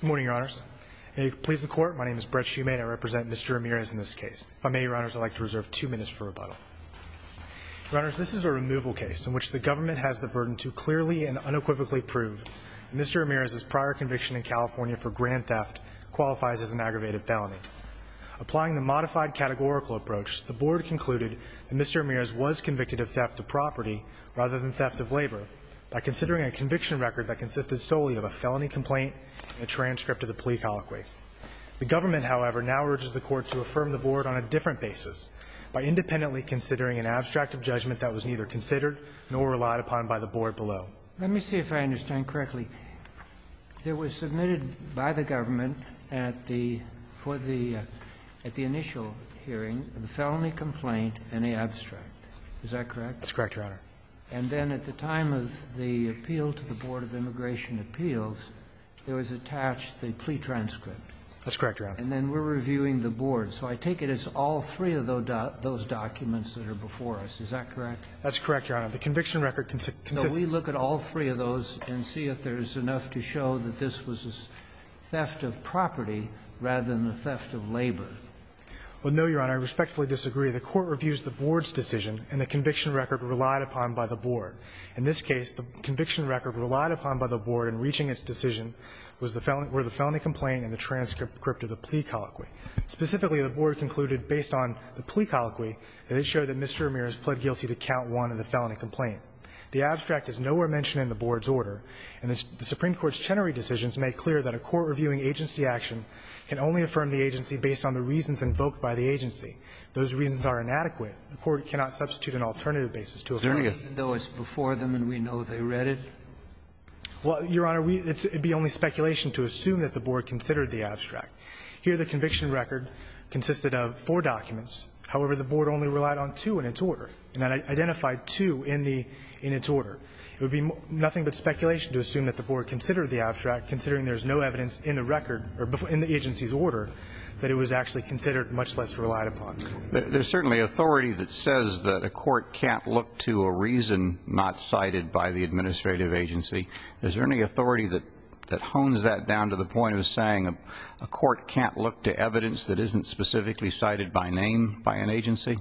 Good morning, Your Honors. May it please the Court, my name is Brett Shumate. I represent Mr. Ramirez in this case. If I may, Your Honors, I'd like to reserve 2 minutes for rebuttal. Your Honors, this is a removal case in which the government has the burden to clearly and unequivocally prove that Mr. Ramirez's prior conviction in California for grand theft qualifies as an aggravated felony. Applying the modified categorical approach, the Board concluded that Mr. Ramirez was convicted of theft of property rather than theft of labor by considering a conviction record that consisted solely of a felony complaint and a transcript of the plea colloquy. The government, however, now urges the Court to affirm the Board on a different basis by independently considering an abstract of judgment that was neither considered nor relied upon by the Board below. Let me see if I understand correctly. There was submitted by the government at the initial hearing the felony complaint and the abstract. Is that correct? That's correct, Your Honor. And then at the time of the appeal to the Board of Immigration Appeals, there was attached the plea transcript. That's correct, Your Honor. And then we're reviewing the Board. So I take it it's all three of those documents that are before us. Is that correct? That's correct, Your Honor. The conviction record consists. So we look at all three of those and see if there's enough to show that this was a theft of property rather than a theft of labor. Well, no, Your Honor. I respectfully disagree. The Court reviews the Board's decision and the conviction record relied upon by the Board. In this case, the conviction record relied upon by the Board in reaching its decision were the felony complaint and the transcript of the plea colloquy. Specifically, the Board concluded, based on the plea colloquy, that it showed that Mr. Ramirez pled guilty to count 1 of the felony complaint. The abstract is nowhere mentioned in the Board's order, and the Supreme Court's Chenery decisions make clear that a court reviewing agency action can only affirm the agency based on the reasons invoked by the agency. If those reasons are inadequate, the Court cannot substitute an alternative basis to affirm. Even though it's before them and we know they read it? Well, Your Honor, it'd be only speculation to assume that the Board considered the abstract. Here, the conviction record consisted of 4 documents. However, the Board only relied on 2 in its order, and identified 2 in its order. It would be nothing but speculation to assume that the Board considered the abstract, considering there's no evidence in the record or in the agency's order that it was actually considered, much less relied upon. There's certainly authority that says that a court can't look to a reason not cited by the administrative agency. Is there any authority that hones that down to the point of saying a court can't look to evidence that isn't specifically cited by name by an agency?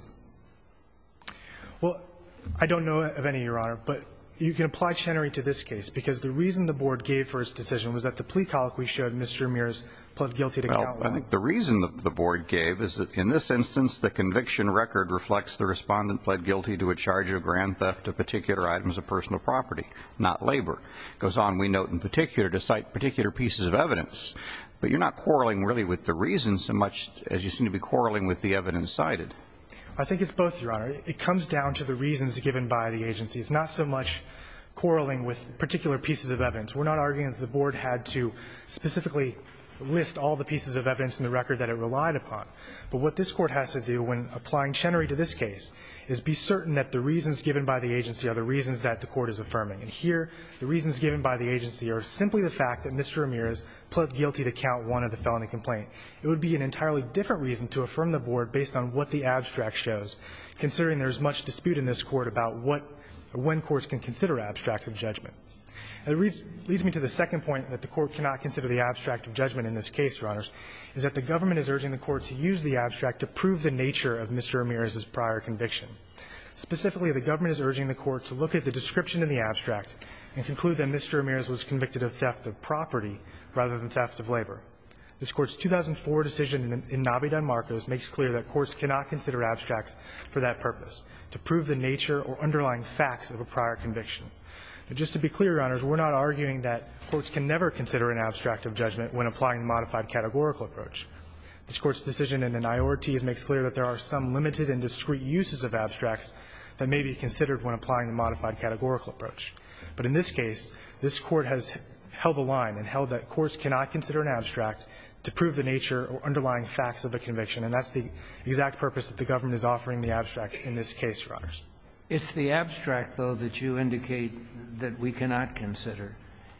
Well, I don't know of any, Your Honor, but you can apply Chenery to this case, because the reason the Board gave for its decision was that the plea colloquy showed Mr. Ramirez pled guilty to count 1. Well, I think the reason the Board gave is that in this instance, the conviction record reflects the respondent pled guilty to a charge of grand theft of particular items of personal property, not labor. It goes on, we note in particular, to cite particular pieces of evidence. But you're not quarreling really with the reason so much as you seem to be quarreling with the evidence cited. I think it's both, Your Honor. It comes down to the reasons given by the agency. It's not so much quarreling with particular pieces of evidence. We're not arguing that the Board had to specifically list all the pieces of evidence in the record that it relied upon. But what this Court has to do when applying Chenery to this case is be certain that the reasons given by the agency are the reasons that the Court is affirming. And here, the reasons given by the agency are simply the fact that Mr. Ramirez pled guilty to count 1 of the felony complaint. It would be an entirely different reason to affirm the Board based on what the abstract shows, considering there's much dispute in this Court about when courts can consider abstract of judgment. It leads me to the second point that the Court cannot consider the abstract of judgment in this case, Your Honors, is that the government is urging the Court to use the abstract to prove the nature of Mr. Ramirez's prior conviction. Specifically, the government is urging the Court to look at the description in the abstract and conclude that Mr. Ramirez was convicted of theft of property rather than theft of labor. This Court's 2004 decision in Navidad-Marcos makes clear that courts cannot consider abstracts for that purpose, to prove the nature or underlying facts of a prior conviction. Now, just to be clear, Your Honors, we're not arguing that courts can never consider an abstract of judgment when applying the modified categorical approach. This Court's decision in Nayor-Ortiz makes clear that there are some limited and discrete uses of abstracts that may be considered when applying the modified categorical approach. But in this case, this Court has held the line and held that courts cannot consider an abstract to prove the nature or underlying facts of a conviction, and that's the exact purpose that the government is offering the abstract in this case, Your Honors. It's the abstract, though, that you indicate that we cannot consider.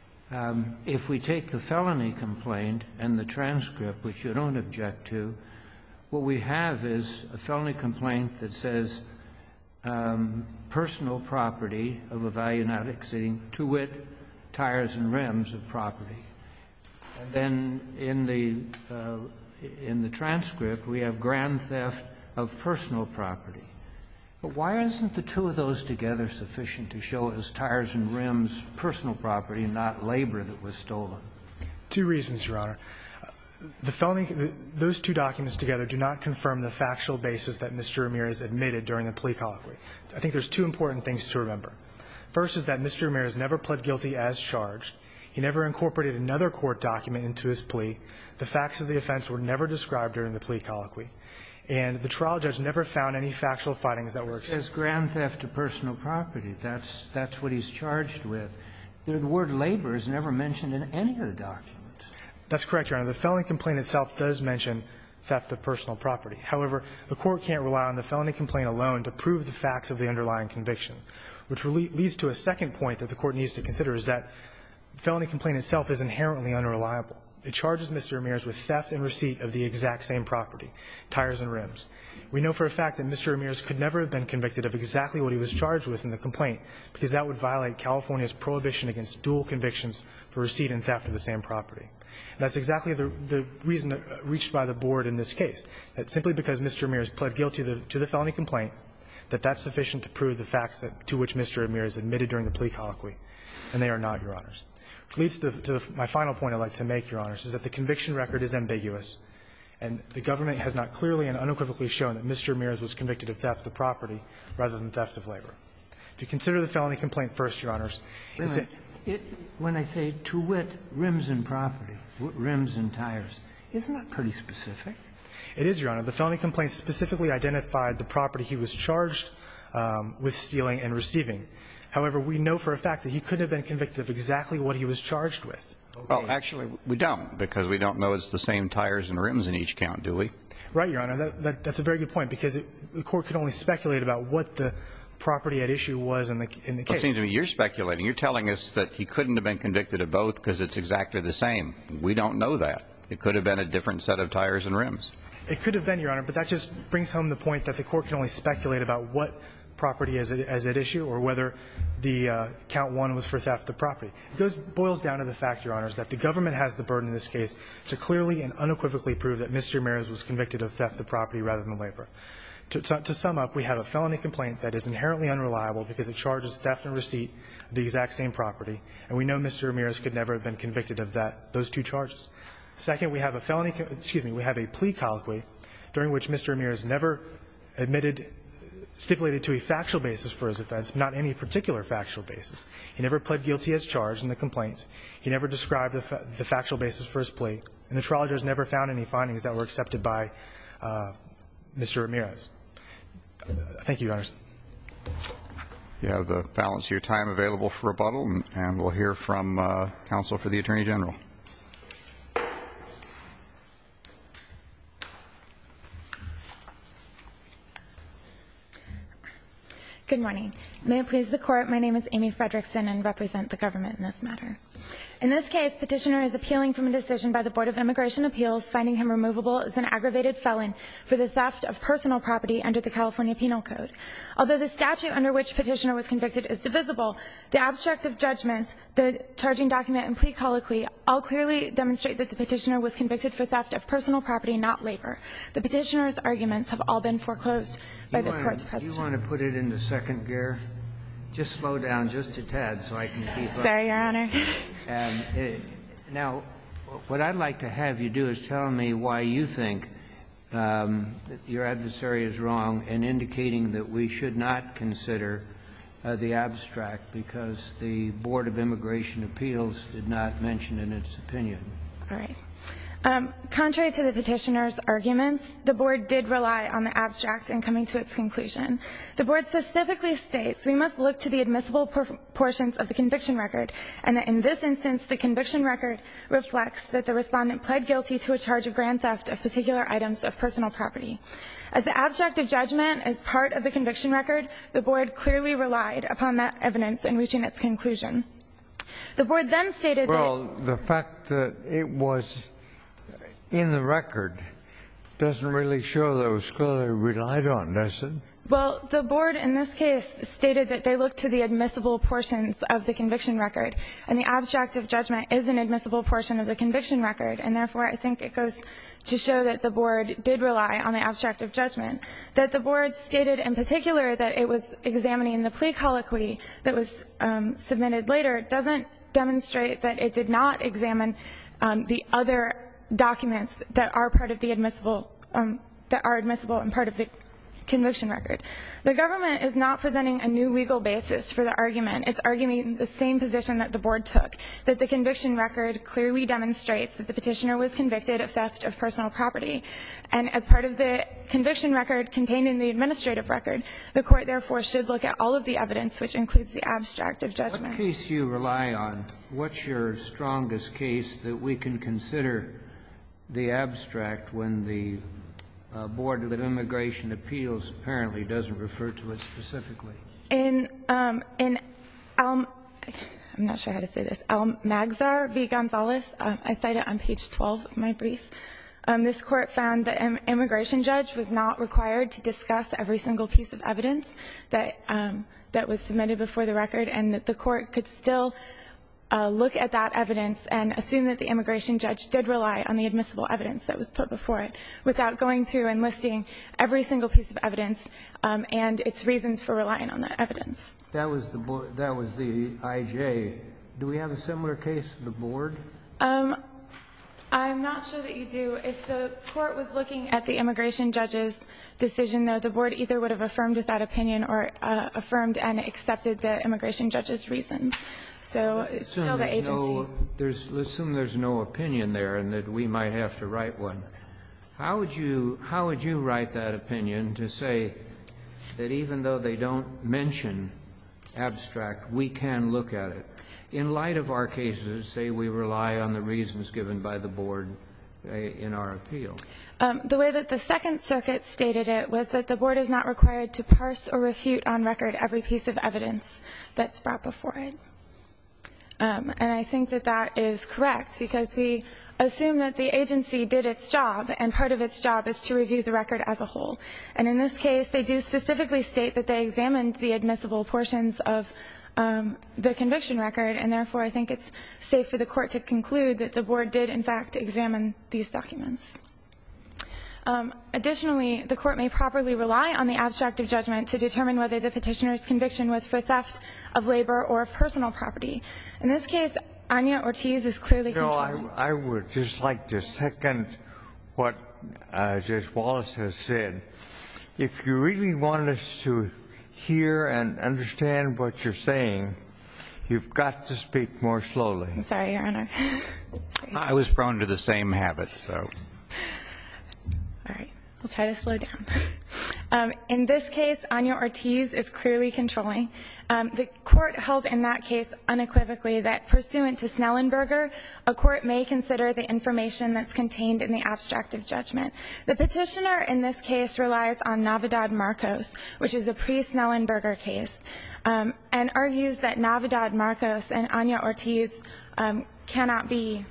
If we take the felony complaint and the transcript, which you don't object to, what we have is a felony complaint that says personal property of a value not exceeding, to wit, tires and rims of property. And then in the transcript, we have grand theft of personal property. But why isn't the two of those together sufficient to show it was tires and rims, personal property, not labor that was stolen? Two reasons, Your Honor. Those two documents together do not confirm the factual basis that Mr. Ramirez admitted during the plea colloquy. I think there's two important things to remember. First is that Mr. Ramirez never pled guilty as charged. He never incorporated another court document into his plea. The facts of the offense were never described during the plea colloquy. And the trial judge never found any factual findings that were... It says grand theft of personal property. That's what he's charged with. The word labor is never mentioned in any of the documents. That's correct, Your Honor. The felony complaint itself does mention theft of personal property. However, the court can't rely on the felony complaint alone to prove the facts of the underlying conviction, which leads to a second point that the court needs to consider, is that the felony complaint itself is inherently unreliable. It charges Mr. Ramirez with theft and receipt of the exact same property, tires and rims. We know for a fact that Mr. Ramirez could never have been convicted of exactly what he was charged with in the complaint, because that would violate California's prohibition against dual convictions for receipt and theft of the same property. And that's exactly the reason reached by the board in this case, that simply because Mr. Ramirez pled guilty to the felony complaint, that's sufficient to prove the facts to which Mr. Ramirez admitted during the plea colloquy, and they are not, Your Honors. Which leads to my final point I'd like to make, Your Honors, is that the conviction record is ambiguous, and the government has not clearly and unequivocally shown that Mr. Ramirez was convicted of theft of property rather than theft of labor. If you consider the felony complaint first, Your Honors, when I say to wit, rims and property, rims and tires, isn't that pretty specific? It is, Your Honor. The felony complaint specifically identified the property he was charged with stealing and receiving. However, we know for a fact that he couldn't have been convicted of exactly what he was charged with. Okay. Well, actually, we don't, because we don't know it's the same tires and rims in each count, do we? Right, Your Honor. That's a very good point, because the court could only speculate about what the property at issue was in the case. It seems to me you're speculating. You're telling us that he couldn't have been convicted of both because it's exactly the same. We don't know that. It could have been a different set of tires and rims. It could have been, Your Honor, but that just brings home the point that the court can only speculate about what property is at issue or whether the count one was for theft of property. It boils down to the fact, Your Honors, that the government has the burden in this case to clearly and unequivocally prove that Mr. Ramirez was convicted of theft of property rather than labor. To sum up, we have a felony complaint that is inherently unreliable because it charges theft and receipt of the exact same property, and we know Mr. Ramirez could never have been convicted of those two charges. Second, we have we have a plea colloquy during which Mr. Ramirez never stipulated to a factual basis for his offense, not any particular factual basis. He never pled guilty as charged in the complaint. He never described the factual basis for his plea, and the trial judge never found any findings that were accepted by Mr. Ramirez. Thank you, Your Honors. You have the balance of your time available for rebuttal, and we'll hear from counsel for the Attorney General. Good morning. May it please the Court, my name is Amy Fredrickson and represent the government in this matter. In this case, Petitioner is appealing from a decision by the Board of Immigration Appeals finding him removable as an aggravated felon for the theft of personal property under the California Penal Code. Although the statute under which Petitioner was convicted is divisible, the abstract of judgment, the charging document, and plea colloquy all clearly demonstrate that the Petitioner was convicted for theft of personal property, not labor. The Petitioner's arguments have all been foreclosed by this Court's precedent. Do you want to put it into second gear? Just slow down just a tad so I can keep up. Sorry, Your Honor. Now, what I'd like to have you do is tell me why you think that your adversary is wrong in indicating that we should not consider the abstract because the Board of Immigration Appeals did not mention in its opinion. All right. Contrary to the Petitioner's arguments, the Board did rely on the abstract in coming to its conclusion. The Board specifically states we must look to the admissible portions of the conviction record, and that in this instance, the conviction record reflects that the respondent pled guilty to a charge of grand theft of particular items of personal property. As the abstract of judgment is part of the conviction record, the Board clearly relied upon that evidence in reaching its conclusion. The Board then stated that the fact that it was in the record doesn't really show that it was clearly relied on, does it? Well, the board in this case stated that they looked to the admissible portions of the conviction record, and the abstract of judgment is an admissible portion of the conviction record, and therefore I think it goes to show that the board did rely on the abstract of judgment. That the board stated in particular that it was examining the plea colloquy that was submitted later doesn't demonstrate that it did not examine the other documents that are part of the admissible, that are admissible and part of the conviction record. The government is not presenting a new legal basis for the argument. It's arguing the same position that the board took, that the conviction record clearly demonstrates that the petitioner was convicted of theft of personal property. And as part of the conviction record contained in the administrative record, the court therefore should look at all of the evidence, which includes the abstract of judgment. What case do you rely on? What's your strongest case that we can consider the abstract when the Board of Immigration Appeals apparently doesn't refer to it specifically? I'm not sure how to say this, Almagzar v. Gonzalez, I cite it on page 12 of my brief. This court found that an immigration judge was not required to discuss every single piece of evidence that was submitted before the record, and that the court could still look at that evidence and assume that the immigration judge did rely on the admissible evidence that was put before it, without going through and listing every single piece of evidence and its reasons for relying on that evidence. That was the IJ. Do we have a similar case of the board? I'm not sure that you do. If the court was looking at the immigration judge's decision, though, the board either would have affirmed with that opinion or affirmed and accepted the immigration judge's reasons. So it's still the agency. Let's assume there's no opinion there and that we might have to write one. How would you write that opinion to say that even though they don't mention abstract, we can look at it? In light of our cases, say we rely on the reasons given by the board in our appeal. The way that the Second Circuit stated it was that the board is not required to parse or refute on record every piece of evidence that's brought before it. And I think that that is correct, because we assume that the agency did its job, and part of its job is to review the record as a whole. And in this case, they do specifically state that they examined the admissible portions of the conviction record, and therefore I think it's safe for the court to conclude that the board did, in fact, examine these documents. Additionally, the court may properly rely on the abstract of judgment to determine whether the petitioner's conviction was for theft of labor or of personal property. In this case, Anya Ortiz is clearly controlling. I would just like to second what Judge Wallace has said. If you really want us to hear and understand what you're saying, you've got to speak more slowly. I'm sorry, Your Honor. I was prone to the same habit, so. All right. We'll try to slow down. In this case, Anya Ortiz is clearly controlling. The court held in that case unequivocally that pursuant to Snellenberger, a court may consider the information that's contained in the abstract of judgment. The petitioner in this case relies on Navidad Marcos, which is a pre-Snellenberger case, and argues that Navidad Marcos and Anya Ortiz cannot be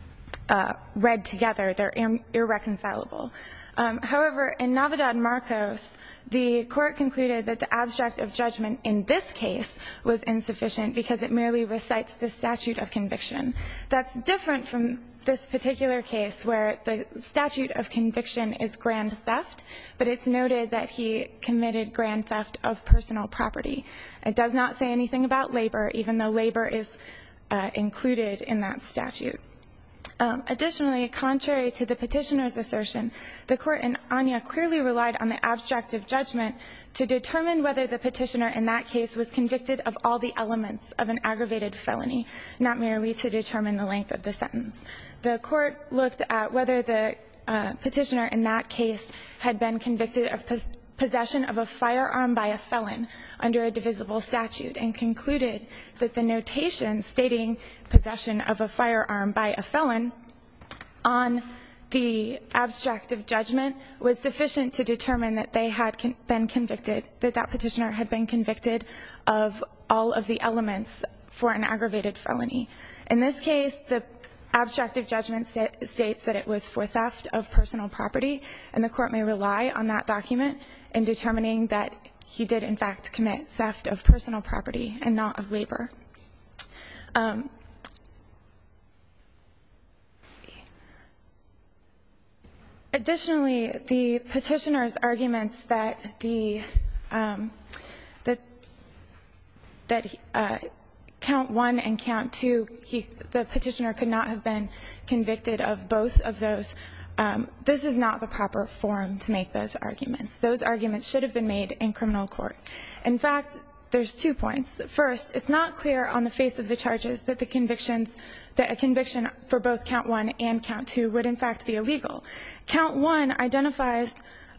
read together. They're irreconcilable. However, in Navidad Marcos, the court concluded that the abstract of judgment in this case was insufficient because it merely recites the statute of conviction. That's different from this particular case where the statute of conviction is grand theft, but it's noted that he committed grand theft of personal property. It does not say anything about labor, even though labor is included in that statute. Additionally, contrary to the petitioner's assertion, the court in Anya clearly relied on the abstract of judgment to determine whether the petitioner in that case was convicted of all the elements of an aggravated felony, not merely to determine the length of the sentence. The court looked at whether the petitioner in that case had been convicted of possession of a firearm by a felon under a divisible statute, and concluded that the notation stating possession of a firearm by a felon on the abstract of judgment was sufficient to determine that they had been convicted, that that petitioner had been convicted of all of the elements for an aggravated felony. In this case, the abstract of judgment states that it was for theft of personal property, and the Court may rely on that document in determining that he did, in fact, commit theft of personal property and not of labor. Additionally, the petitioner's arguments that count 1 and count 2, the petitioner could not have been convicted of both of those. This is not the proper forum to make those arguments. Those arguments should have been made in criminal court. In fact, there's 2 points. First, it's not clear on the face of the charges that a conviction for both count 1 and count 2 would in fact be illegal. Count 1 identifies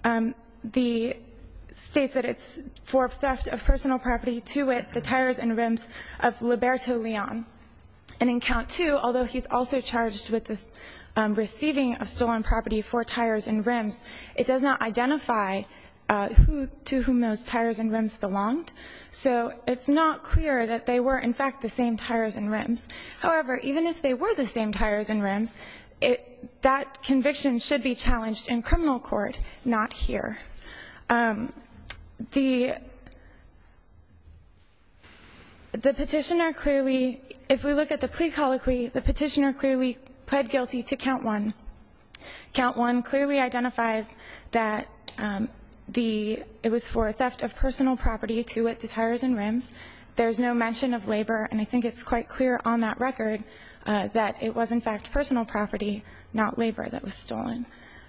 states that it's for theft of personal property, to wit, the tires and rims of Liberto Leon. And in count 2, although he's also charged with the receiving of stolen property for tires and rims, it does not identify to whom those tires and rims belonged. So it's not clear that they were, in fact, the same tires and rims. However, even if they were the same tires and rims, that conviction should be challenged in criminal court, not here. The petitioner clearly, if we look at the plea colloquy, the petitioner clearly pled guilty to count 1. Count 1 clearly identifies that it was for theft of personal property, to wit, the tires and rims. There's no mention of labor, and I think it's quite clear on that record that it was, in fact, personal property, not labor, that was stolen.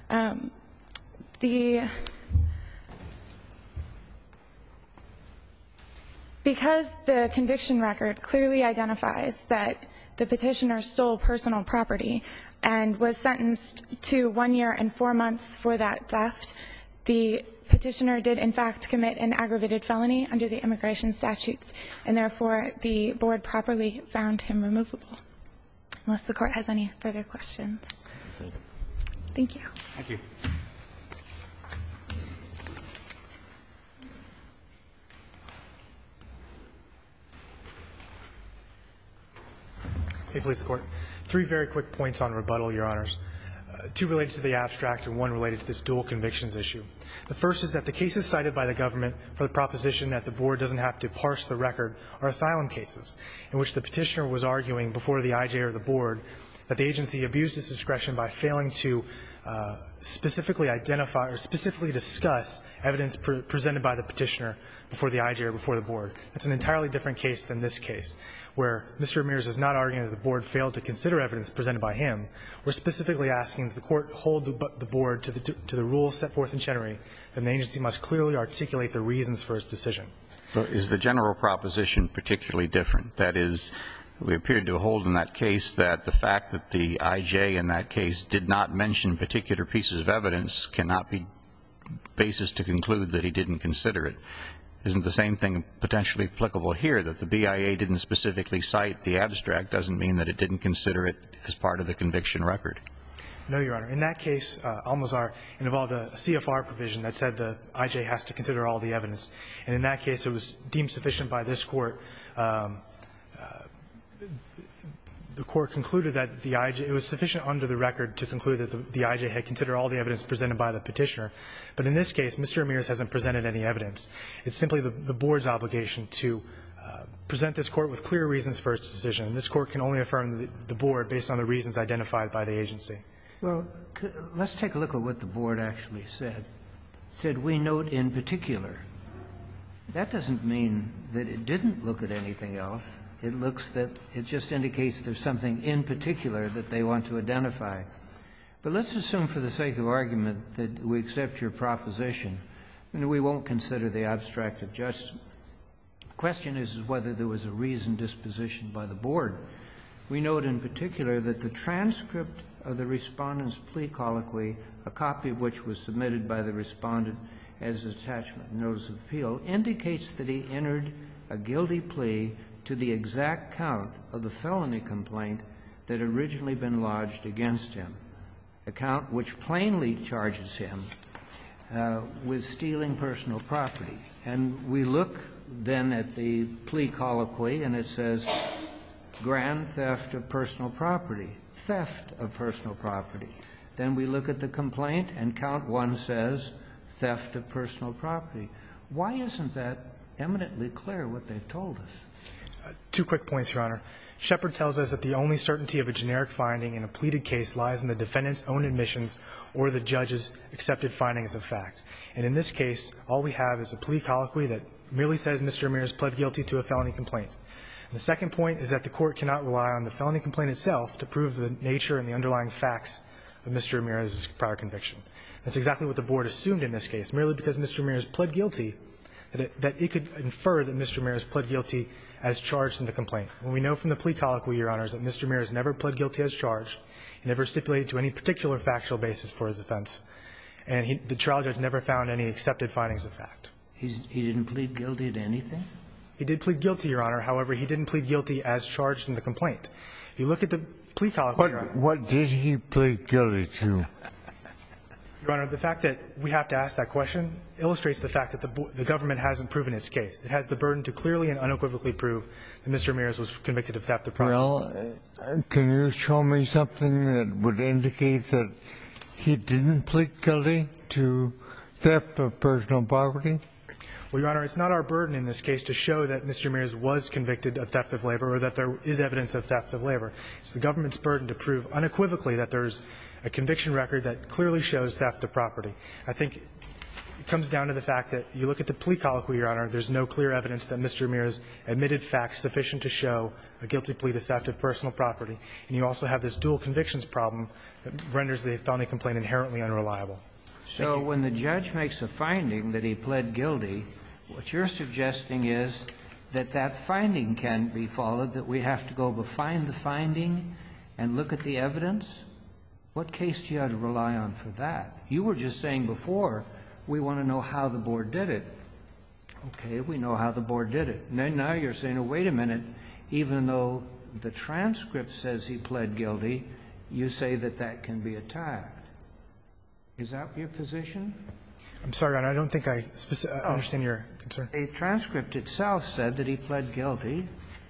Because the conviction record clearly identifies that the petitioner stole personal property and was sentenced to 1 year and 4 months for that theft, the petitioner did, in fact, commit an aggravated felony under the immigration statutes, and therefore the board properly found him removable. Unless the Court has any further questions. Thank you. Thank you. Hey, police court. 3 very quick points on rebuttal, Your Honors. 2 related to the abstract and 1 related to this dual convictions issue. The first is that the cases cited by the government for the proposition that the board doesn't have to parse the record are asylum cases, in which the petitioner was arguing before the IJ or the board that the agency abused its discretion by failing to specifically identify or specifically discuss evidence presented by the petitioner before the IJ or before the board. That's an entirely different case than this case, where Mr. Ramirez is not arguing that the board failed to consider evidence presented by him. We're specifically asking that the Court hold the board to the rules set forth in Chenery, that the agency must clearly articulate the reasons for its decision. So is the general proposition particularly different? That is, we appeared to hold in that case that the fact that the IJ in that case did not mention particular pieces of evidence cannot be basis to conclude that he didn't consider it. Isn't the same thing potentially applicable here, that the BIA didn't specifically cite the abstract doesn't mean that it didn't consider it as part of the conviction record? No, Your Honor. In that case, Almazar involved a CFR provision that said the IJ has to consider all the evidence. And in that case, it was deemed sufficient by this Court. The Court concluded that the IJ, it was sufficient under the record to conclude that the IJ had considered all the evidence presented by the petitioner. But in this case, Mr. Ramirez hasn't presented any evidence. It's simply the board's obligation to present this Court with clear reasons for its decision. And this Court can only affirm the board based on the reasons identified by the agency. Well, let's take a look at what the board actually said. It said, we note in particular. That doesn't mean that it didn't look at anything else. It just indicates there's something in particular that they want to identify. But let's assume for the sake of argument that we accept your proposition and we won't consider the abstract of justice. The question is whether there was a reasoned disposition by the board. We note in particular that the transcript of the Respondent's plea colloquy, a copy of which was submitted by the Respondent as attachment notice of appeal, indicates that he entered a guilty plea to the exact count of the felony complaint that had originally been lodged against him, a count which plainly charges him with stealing personal property. And we look then at the plea colloquy, and it says, grand theft of personal property, theft of personal property. Then we look at the complaint, and count 1 says theft of personal property. Why isn't that eminently clear what they've told us? 2 quick points, Your Honor. Shepard tells us that the only certainty of a generic finding in a pleaded case lies in the defendant's own admissions or the judge's accepted findings of fact. And in this case, all we have is a plea colloquy that merely says Mr. Ramirez pled guilty to a felony complaint. And the second point is that the court cannot rely on the felony complaint itself to prove the nature and the underlying facts of Mr. Ramirez's prior conviction. That's exactly what the board assumed in this case, merely because Mr. Ramirez pled guilty, that it could infer that Mr. Ramirez pled guilty as charged in the complaint. When we know from the plea colloquy, Your Honors, that Mr. Ramirez never pled guilty as charged, he never stipulated to any particular factual basis for his offense, and the trial judge never found any accepted findings of fact. He didn't plead guilty to anything? He did plead guilty, Your Honor. However, he didn't plead guilty as charged in the complaint. If you look at the plea colloquy, Your Honor. What did he plead guilty to? Your Honor, the fact that we have to ask that question illustrates the fact that the government hasn't proven its case. It has the burden to clearly and unequivocally prove that Mr. Ramirez was convicted of theft of property. Well, can you show me something that would indicate that he didn't plead guilty to theft of personal property? Well, Your Honor, it's not our burden in this case to show that Mr. Ramirez was convicted of theft of labor or that there is evidence of theft of labor. It's the government's burden to prove unequivocally that there's a conviction record that clearly shows theft of property. I think it comes down to the fact that you look at the plea colloquy, Your Honor, there's no clear evidence that Mr. Ramirez admitted facts sufficient to show a guilty plea to theft of personal property. And you also have this dual convictions problem that renders the felony complaint inherently unreliable. So when the judge makes a finding that he pled guilty, what you're suggesting is that that finding can be followed, that we have to go find the finding and look at the evidence? What case do you have to rely on for that? You were just saying before, we want to know how the board did it. Okay, we know how the board did it. And then now you're saying, oh, wait a minute, even though the transcript says he pled guilty, you say that that can be attacked. Is that your position? I'm sorry, Your Honor, I don't think I understand your concern. The transcript itself said that he pled guilty,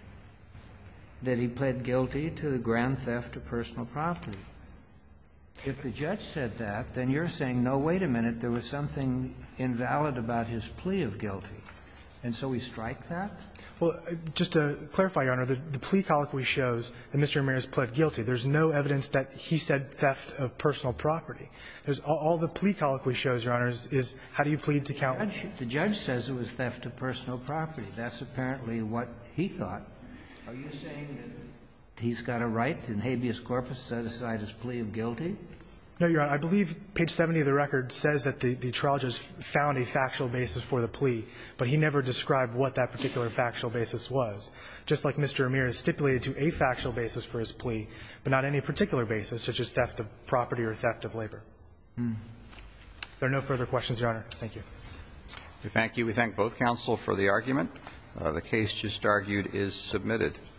to the grand theft of personal property. If the judge said that, then you're saying, no, wait a minute, there was something invalid about his plea of guilty. And so we strike that? Well, just to clarify, Your Honor, the plea colloquy shows that Mr. Ramirez pled guilty. There's no evidence that he said theft of personal property. There's all the plea colloquy shows, Your Honor, is how do you plead to count? The judge says it was theft of personal property. That's apparently what he thought. Are you saying that he's got a right in habeas corpus to set aside his plea of guilty? No, Your Honor. I believe page 70 of the record says that the trial judge found a factual basis for the plea, but he never described what that particular factual basis was. Just like Mr. Ramirez stipulated to a factual basis for his plea, but not any particular basis, such as theft of property or theft of labor. There are no further questions, Your Honor. Thank you. Thank you. We thank both counsel for the argument. The case just argued is submitted.